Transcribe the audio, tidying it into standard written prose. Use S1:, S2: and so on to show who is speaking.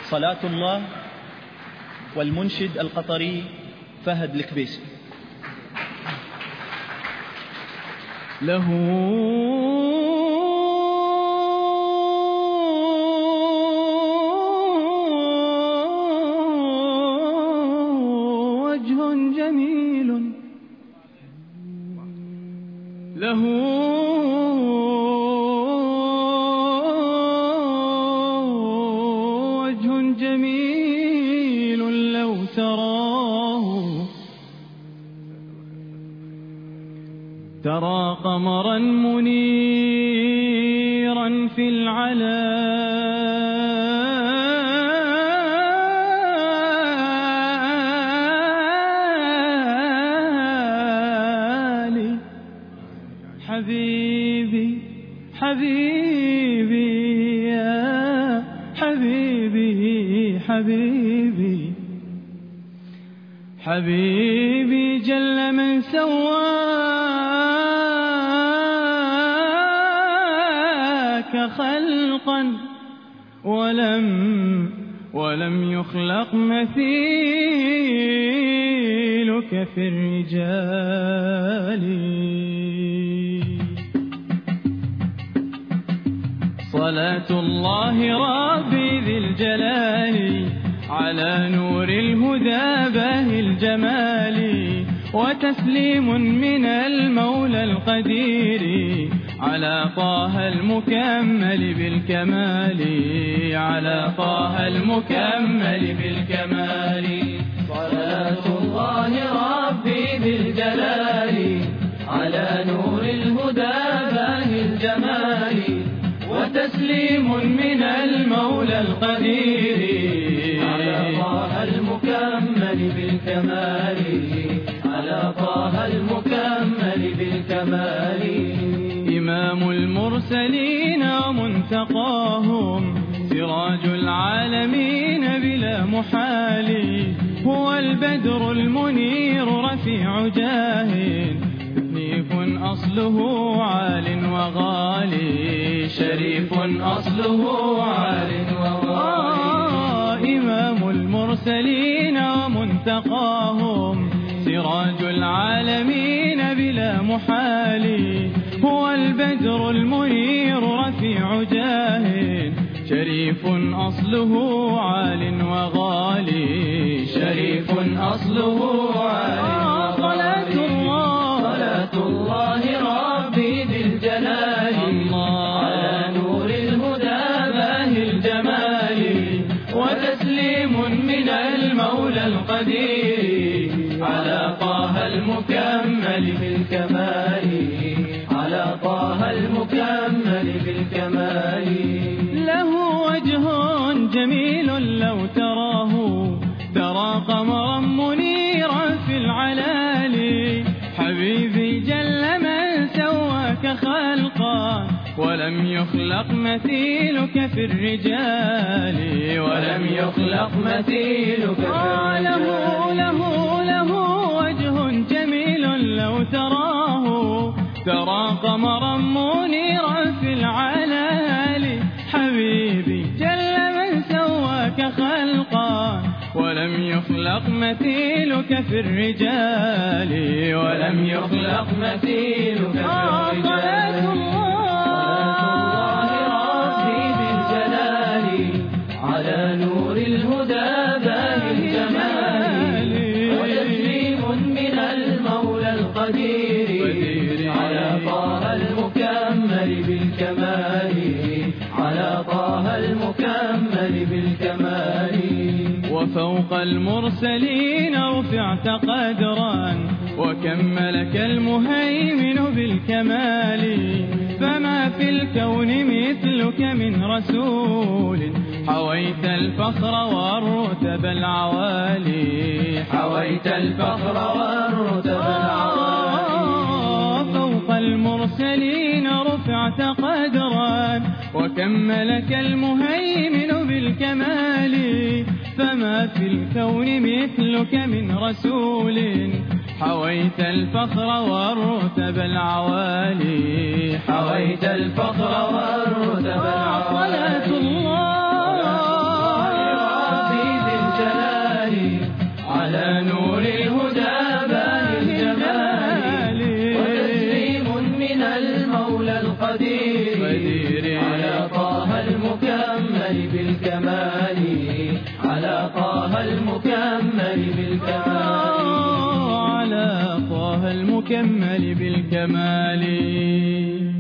S1: صلاة الله والمنشد القطري فهد الكبيسي.
S2: له وجه جميل، له وجه جميل لو تراه ترى قمرا منيرا في العلالي. حبيبي حبيبي يا حبيبي حبيبي حبيبي جل من سواك خلقا ولم يخلق مثيلك في الرجال. صلاة الله ربي ذي الجلال على نور الهدى باهي الجمال، وتسليم من المولى القدير على طه المكمل بالكمال، على طه المكمل بالكمال.
S3: صلاة الله ربي بالجلال على نور الهدى باهي الجمال، وتسليم من المولى القدير على طه المكمل بالكمال، على طه المكمل بالكمال.
S2: إمام المرسلين ومنتقاهم سراج العالمين بلا محال، هو البدر المنير رفيع جاه، تثنيف أصله عال وغالي، شريف أصله عال وغالي. إمام المرسلين ومنتقاهم سراج العالمين بلا محال، هو البدر المنير رفيع جاه، شريف أصله عال وغالي، شريف أصله عال وغالي.
S3: صلاة الله ربي ذي الجلال على نور الهدى باهي الجمال، وتسليم من المولى القدير على طه المكمل بالكمال، على طه المكمل بالكمال.
S2: له وجه جميل لو تراه ترى قمرا منيرا في العلالي. حبيبي جل من سواك خلقا ولم يخلق مثيلك في الرجال، ولم يخلق مثيلك في الرجال. له وجه جميل لو تراه ترى قمرا منيرا في العلالي. حبيبي جل من سواك خلقا ولم يخلق مثيلك في الرجال، ولم يخلق مثيلك في الرجال.
S3: صلاة الله ربي بالجلال على نور الهدى باهي الجمال، وتسليم من المولى القدير على طه المكمل بالكمال، على طه المكمل بالكمال.
S2: وفوق المرسلين رفعت قدرا وكملك المهيمن بالكمال، فما في الكون مثلك من رسول، حويت الفخر والرتب العوالي، حويت الفخر والرتب العوالي. فوق المرسلين رفعت قدرا وكملك المهيمن بالكمال، فما في الكون مثلك من رسول، حويت الفخر والرتب العوالي، حويت الفخر والرتب العوالي. صلاة الله المكمل بالكمال.